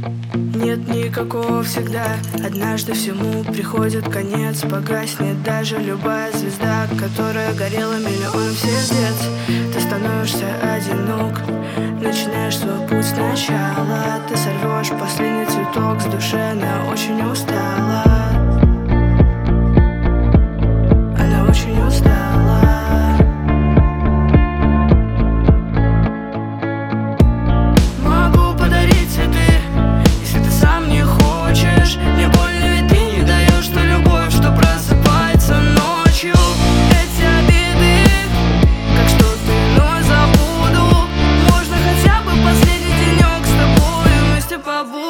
Нет никакого всегда, однажды всему приходит конец. Погаснет даже любая звезда, которая горела миллион сердец. Ты становишься одинок, начинаешь свой путь сначала. Ты сорвешь последний цветок с души, она очень устала. Она очень устала. Могу подарить цветы, если ты сам не хочешь. Мне больно, ведь ты не даешь ту любовь, что просыпается ночью. Эти обиды, как что-то иное забуду. Можно хотя бы последний денек с тобой вместе побудем.